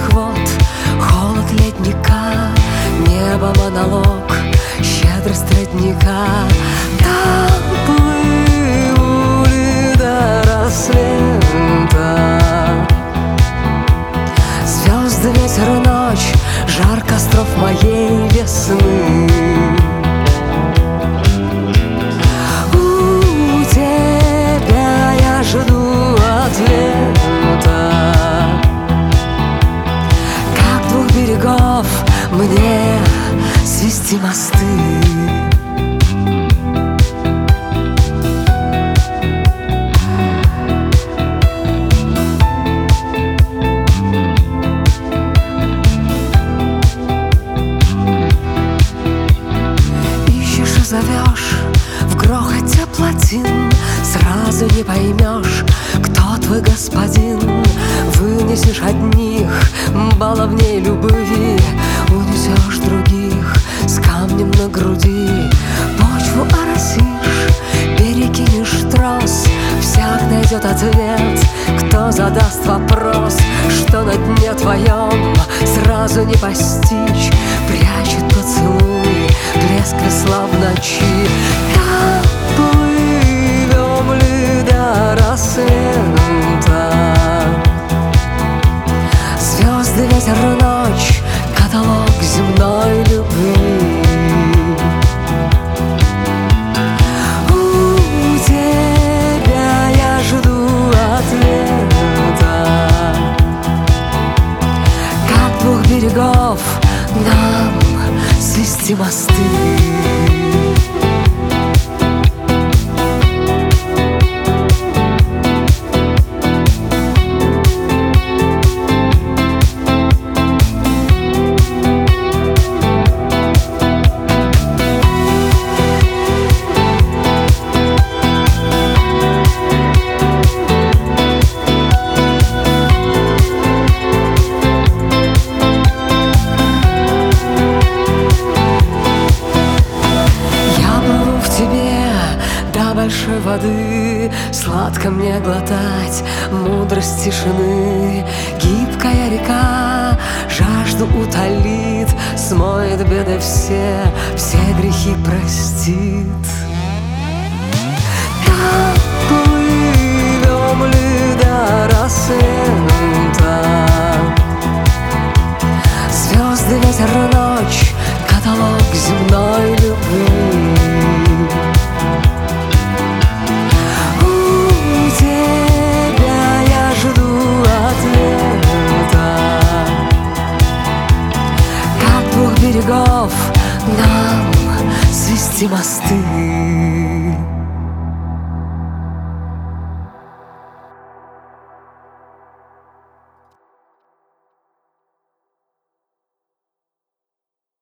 лунных вод, холод ледника, небо монолог, щедрость родника. Так плыли до рассвета звезды, ветер и ночь, жар костров моей весны. У тебя я жду ответа, как двух берегов мне свести мосты. Зовешь в грохоте плотин, сразу не поймешь, кто твой господин. Вынесешь одних баловней любви, унесешь других с камнем на груди. Почву оросишь, перекинешь трос, всяк найдет ответ, кто задаст вопрос. Что на дне твоем сразу не постичь, прячет поцелуй блеск весла в ночи. Как плывем ли до рассвета, звезды, ветер и ночь, каталог земной любви. У тебя я жду ответа, как двух берегов нам свести мосты. Большой воды сладко мне глотать мудрость тишины. Гибкая река жажду утолит, смоет беды все грехи простит. Как плывем ли до рассвета, звезды, ветер и ночь, каталог земной любви. Берегов нам свести мосты.